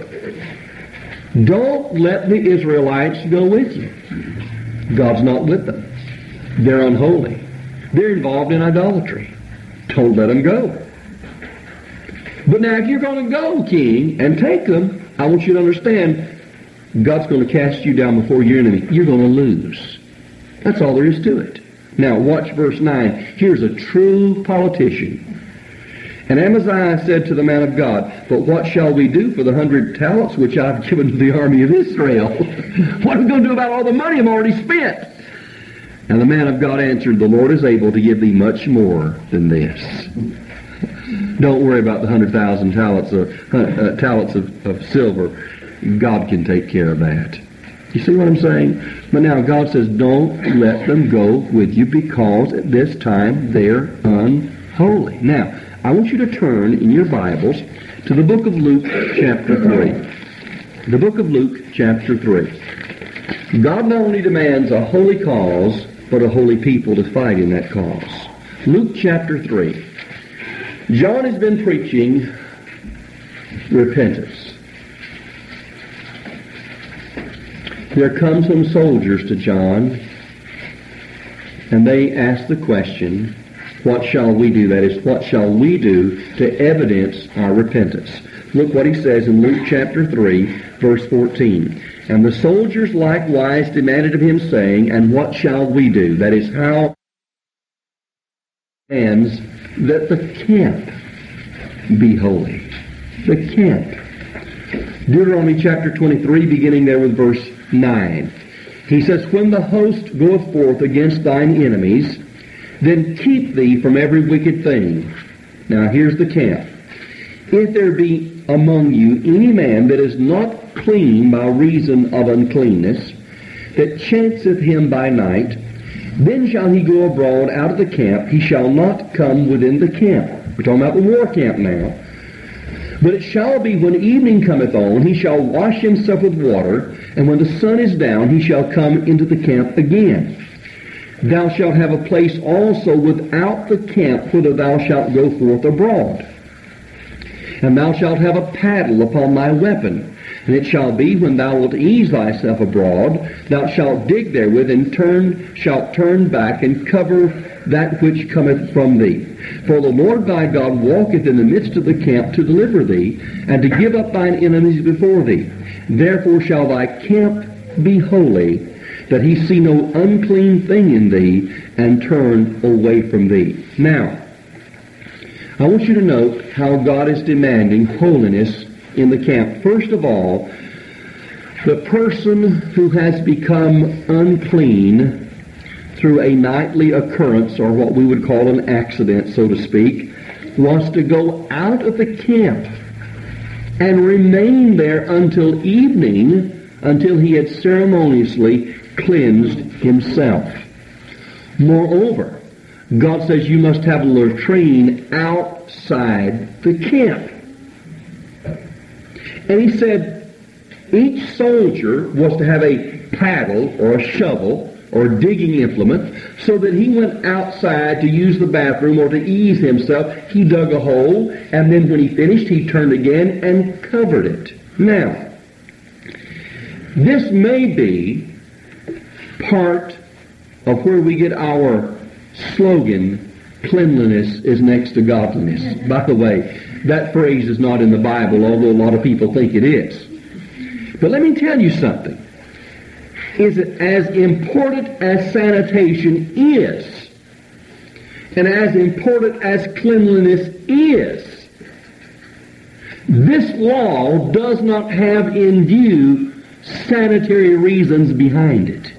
don't let the Israelites go with you. God's not with them. They're unholy. They're involved in idolatry. Don't let them go. But now, if you're going to go, king, and take them, I want you to understand, God's going to cast you down before your enemy. You're going to lose. That's all there is to it. Now, watch verse 9. Here's a true politician. And Amaziah said to the man of God, but what shall we do for the 100 talents which I've given to the army of Israel? What are we going to do about all the money I've already spent? And the man of God answered, the Lord is able to give thee much more than this. Don't worry about the 100,000 talents of silver. God can take care of that. You see what I'm saying? But now God says, don't let them go with you because at this time they're unholy. Now, I want you to turn in your Bibles to the book of Luke chapter 3. The book of Luke chapter 3. God not only demands a holy cause, but a holy people to fight in that cause. Luke chapter 3. John has been preaching repentance. There come some soldiers to John, and they ask the question, what shall we do? That is, what shall we do to evidence our repentance? Look what he says in Luke chapter 3, verse 14. And the soldiers likewise demanded of him, saying, and what shall we do? That is, how demands that the camp be holy. The camp. Deuteronomy chapter 23, beginning there with verse 9. He says, when the host goeth forth against thine enemies, then keep thee from every wicked thing. Now here's the camp. If there be among you any man that is not clean by reason of uncleanness, that chanceth him by night, then shall he go abroad out of the camp. He shall not come within the camp. We're talking about the war camp now. But it shall be when evening cometh on, he shall wash himself with water, and when the sun is down, he shall come into the camp again. Thou shalt have a place also without the camp, whither thou shalt go forth abroad. And thou shalt have a paddle upon thy weapon. And it shall be, when thou wilt ease thyself abroad, thou shalt dig therewith, and shalt turn back, and cover that which cometh from thee. For the Lord thy God walketh in the midst of the camp to deliver thee, and to give up thine enemies before thee. Therefore shall thy camp be holy, that he see no unclean thing in thee, and turn away from thee. Now, I want you to note how God is demanding holiness in the camp. First of all, the person who has become unclean through a nightly occurrence, or what we would call an accident, so to speak, wants to go out of the camp and remain there until evening, until he had ceremoniously cleansed himself. Moreover, God says you must have a latrine outside the camp. And he said each soldier was to have a paddle or a shovel or digging implement, so that he went outside to use the bathroom or to ease himself. He dug a hole, and then when he finished, he turned again and covered it. Now, this may be part of where we get our slogan, cleanliness is next to godliness. By the way, that phrase is not in the Bible, although a lot of people think it is. But let me tell you something. Is it as important as sanitation is, and as important as cleanliness is, this law does not have in view sanitary reasons behind it.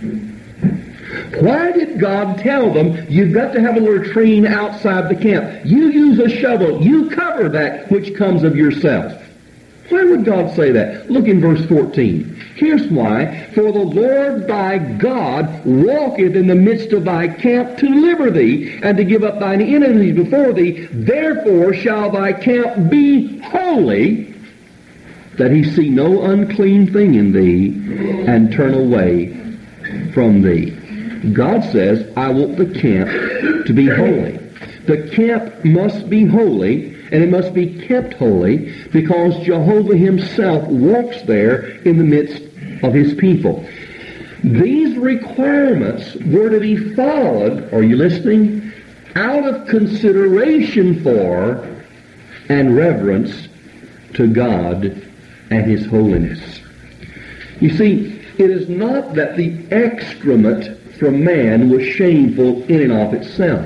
Why did God tell them, you've got to have a latrine outside the camp? You use a shovel. You cover that which comes of yourself. Why would God say that? Look in verse 14. Here's why. For the Lord thy God walketh in the midst of thy camp to deliver thee, and to give up thine enemies before thee. Therefore shall thy camp be holy, that he see no unclean thing in thee, and turn away from thee. God says, I want the camp to be holy. The camp must be holy, and it must be kept holy, because Jehovah himself walks there in the midst of his people. These requirements were to be followed, are you listening, out of consideration for and reverence to God and his holiness. You see, it is not that the excrement from man was shameful in and of itself.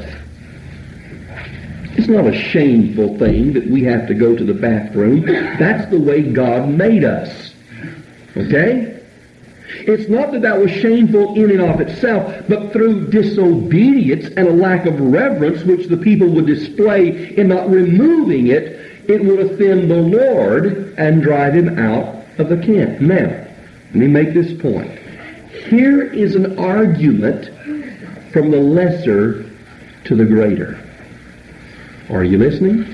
It's not a shameful thing that we have to go to the bathroom. That's the way God made us. Okay? It's not that that was shameful in and of itself, but through disobedience and a lack of reverence which the people would display in not removing it, it would offend the Lord and drive him out of the camp. Now, let me make this point. Here is an argument from the lesser to the greater. Are you listening?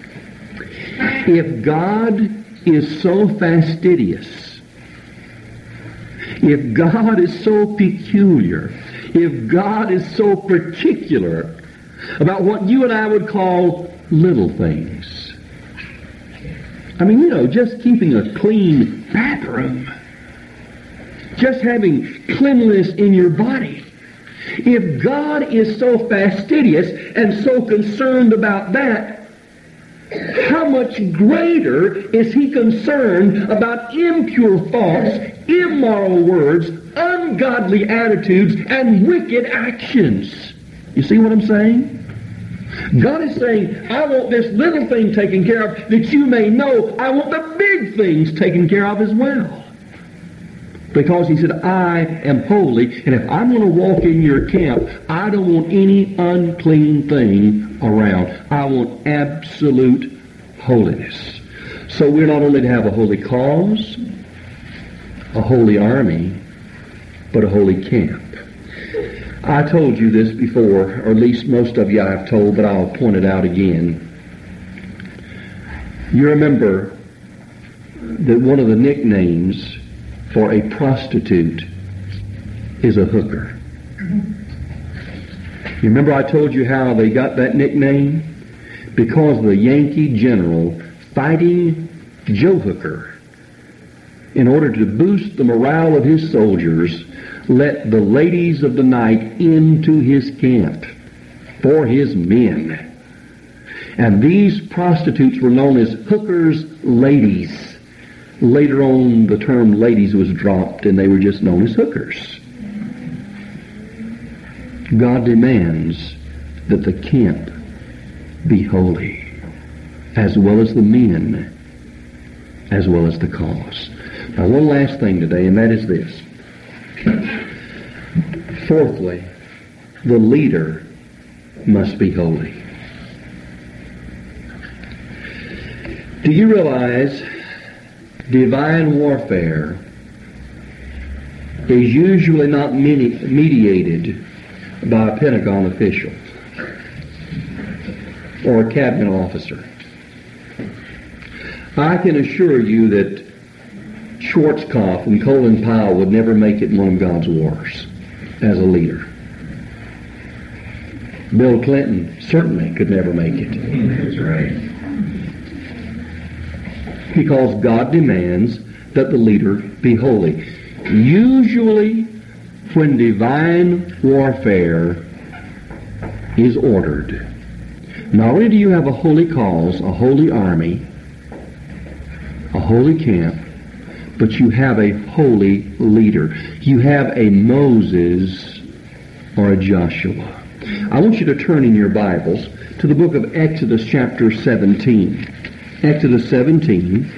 If God is so fastidious, if God is so peculiar, if God is so particular about what you and I would call little things, I mean, just keeping a clean bathroom, just having cleanliness in your body. If God is so fastidious and so concerned about that, how much greater is he concerned about impure thoughts, immoral words, ungodly attitudes, and wicked actions? You see what I'm saying? God is saying, I want this little thing taken care of that you may know I want the big things taken care of as well. Because he said, I am holy, and if I'm going to walk in your camp, I don't want any unclean thing around. I want absolute holiness. So we're not only to have a holy cause, a holy army, but a holy camp. I told you this before, or at least most of you I've told, but I'll point it out again. You remember that one of the nicknames for a prostitute is a hooker. You remember I told you how they got that nickname? Because the Yankee general fighting Joe Hooker, in order to boost the morale of his soldiers, let the ladies of the night into his camp for his men. And these prostitutes were known as hookers' ladies. Later on, the term ladies was dropped, and they were just known as hookers. God demands that the camp be holy, as well as the men, as well as the cause. Now, one last thing today, and that is this. Fourthly, the leader must be holy. Do you realize divine warfare is usually not mediated by a Pentagon official or a cabinet officer? I can assure you that Schwarzkopf and Colin Powell would never make it in one of God's wars as a leader. Bill Clinton certainly could never make it. That's right. Because God demands that the leader be holy. Usually, when divine warfare is ordered, not only do you have a holy cause, a holy army, a holy camp, but you have a holy leader. You have a Moses or a Joshua. I want you to turn in your Bibles to the book of Exodus chapter 17. Exodus 17.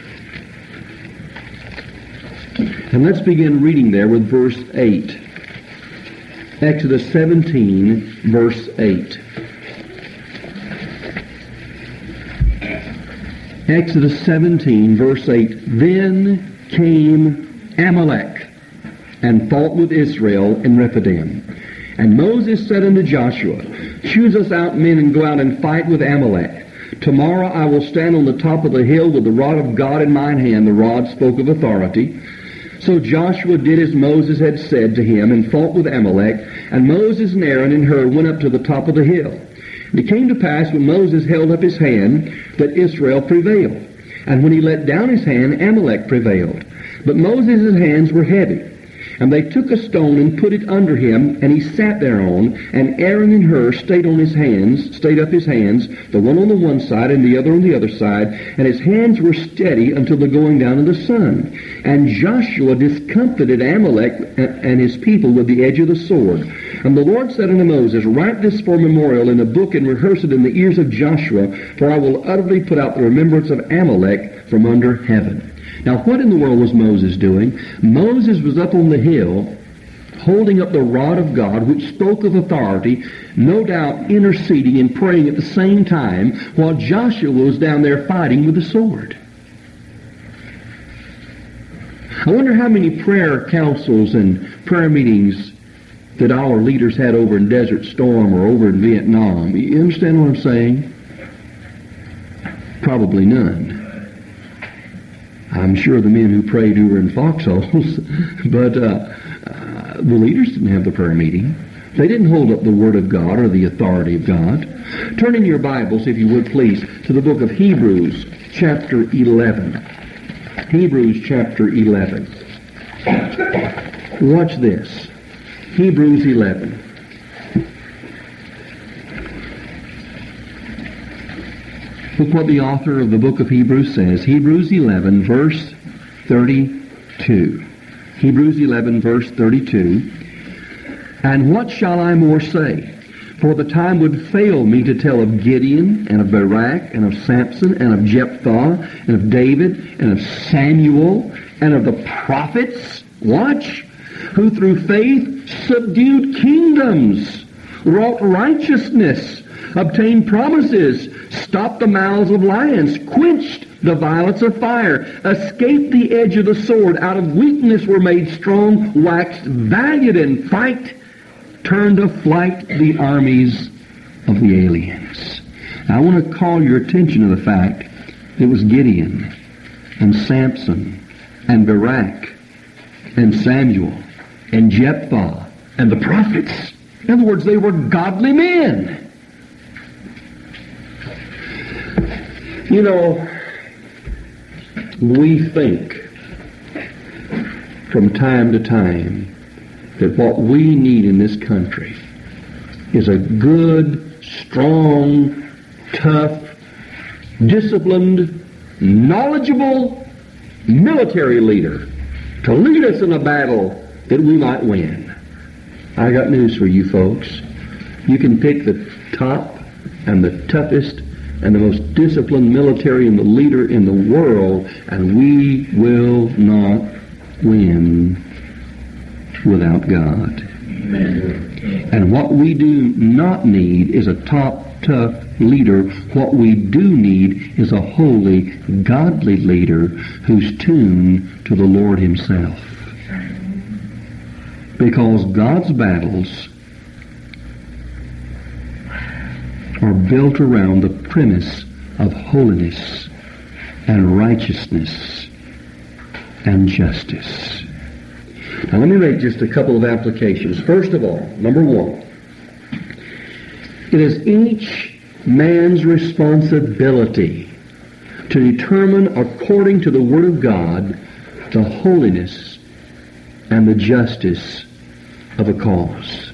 And let's begin reading there with verse 8. Exodus 17, verse 8. Exodus 17, verse 8, Then came Amalek and fought with Israel in Rephidim. And Moses said unto Joshua, Choose us out men and go out and fight with Amalek. Tomorrow I will stand on the top of the hill with the rod of God in mine hand. The rod spoke of authority. So Joshua did as Moses had said to him and fought with Amalek. And Moses and Aaron and Hur went up to the top of the hill. And it came to pass when Moses held up his hand that Israel prevailed. And when he let down his hand, Amalek prevailed. But Moses' hands were heavy. And they took a stone and put it under him, and he sat thereon. And Aaron and Hur stayed up his hands, the one on the one side and the other on the other side. And his hands were steady until the going down of the sun. And Joshua discomfited Amalek and his people with the edge of the sword. And the Lord said unto Moses, Write this for a memorial in a book and rehearse it in the ears of Joshua, for I will utterly put out the remembrance of Amalek from under heaven. Now, what in the world was Moses doing? Moses was up on the hill, holding up the rod of God, which spoke of authority, no doubt interceding and praying at the same time, while Joshua was down there fighting with the sword. I wonder how many prayer councils and prayer meetings that our leaders had over in Desert Storm or over in Vietnam. You understand what I'm saying? Probably none. I'm sure the men who prayed who were in foxholes, but the leaders didn't have the prayer meeting. They didn't hold up the Word of God or the authority of God. Turn in your Bibles, if you would please, to the book of Hebrews, chapter 11. Hebrews, chapter 11. Watch this. Hebrews 11. Look what the author of the book of Hebrews says. Hebrews 11, verse 32. Hebrews 11, verse 32. And what shall I more say? For the time would fail me to tell of Gideon, and of Barak, and of Samson, and of Jephthah, and of David, and of Samuel, and of the prophets. Watch. Who through faith subdued kingdoms, wrought righteousness, obtained promises, stopped the mouths of lions, quenched the violence of fire, escaped the edge of the sword, out of weakness were made strong, waxed valiant in fight, turned to flight the armies of the aliens. Now, I want to call your attention to the fact it was Gideon and Samson and Barak and Samuel and Jephthah and the prophets. In other words, they were godly men. You know, we think from time to time that what we need in this country is a good, strong, tough, disciplined, knowledgeable military leader to lead us in a battle that we might win. I got news for you folks. You can pick the top and the toughest and the most disciplined military and the leader in the world, and we will not win without God. Amen. And what we do not need is a top, tough leader. What we do need is a holy, godly leader who's tuned to the Lord Himself. Because God's battles are built around the premise of holiness and righteousness and justice. Now let me make just a couple of applications. First of all, number one, it is each man's responsibility to determine according to the Word of God the holiness and the justice of a cause.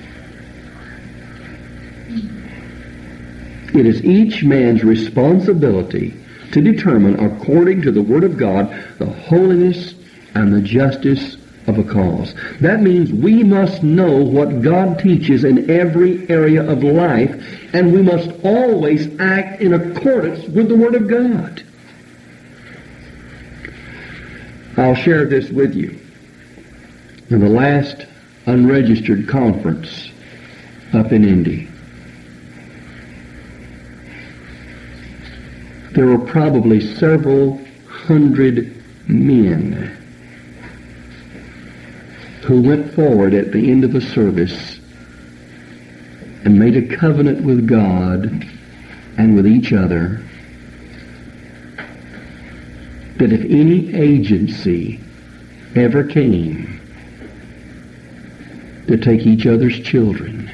It is each man's responsibility to determine, according to the Word of God, the holiness and the justice of a cause. That means we must know what God teaches in every area of life, and we must always act in accordance with the Word of God. I'll share this with you. In the last unregistered conference up in Indy, there were probably several hundred men who went forward at the end of the service and made a covenant with God and with each other that if any agency ever came to take each other's children,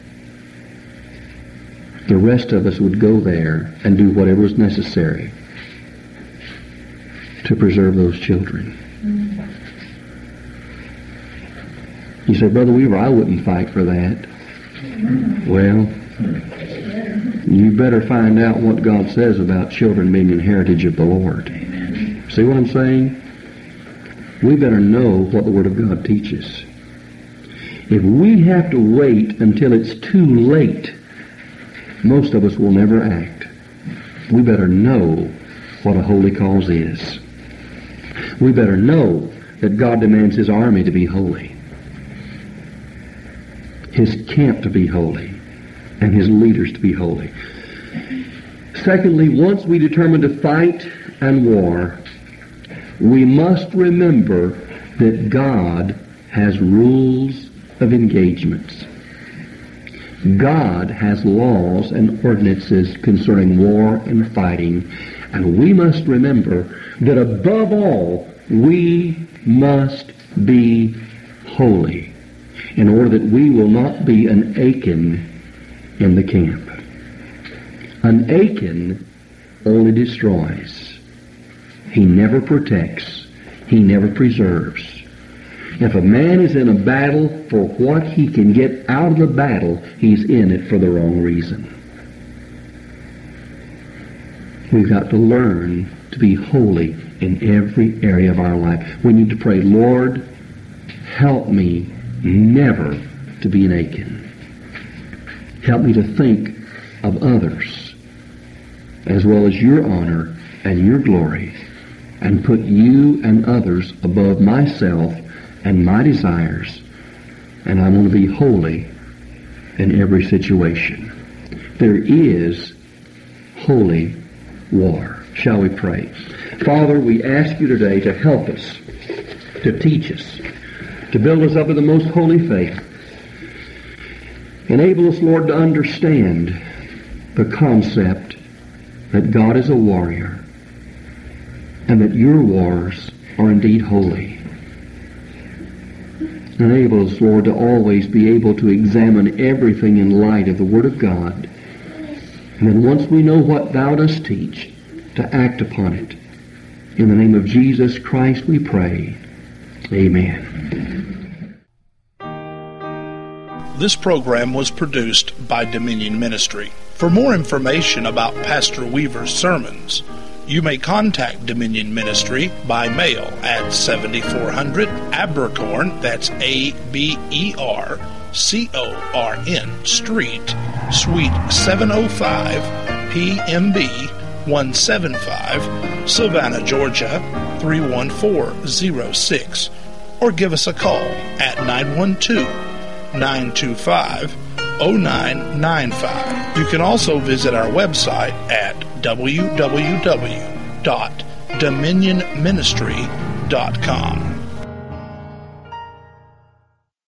the rest of us would go there and do whatever was necessary to preserve those children. You say, Brother Weaver, I wouldn't fight for that. Well, you better find out what God says about children being an heritage of the Lord. See what I'm saying? We better know what the Word of God teaches. If we have to wait until it's too late, most of us will never act. We better know what a holy cause is. We better know that God demands His army to be holy, His camp to be holy, and His leaders to be holy. Secondly, once we determine to fight and war, we must remember that God has rules of engagements. God has laws and ordinances concerning war and fighting, and we must remember that above all, we must be holy in order that we will not be an Achan in the camp. An Achan only destroys. He never protects. He never preserves. If a man is in a battle for what he can get out of the battle, he's in it for the wrong reason. We've got to learn to be holy in every area of our life. We need to pray, Lord, help me never to be an Achan. Help me to think of others as well as your honor and your glory, and put you and others above myself and my desires, and I want to be holy in every situation. There is holy war. Shall we pray? Father, we ask you today to help us, to teach us, to build us up in the most holy faith. Enable us, Lord, to understand the concept that God is a warrior and that your wars are indeed holy. Enable us, Lord, to always be able to examine everything in light of the Word of God. And then once we know what thou dost teach, to act upon it. In the name of Jesus Christ we pray. Amen.
This program was produced by Dominion Ministry. For more information about Pastor Weaver's sermons, you may contact Dominion Ministry by mail at 7400 Abercorn, that's Abercorn Street, Suite 705, PMB 175, Savannah, Georgia 31406, or give us a call at 912-925-0995. You can also visit our website at www.dominionministry.com.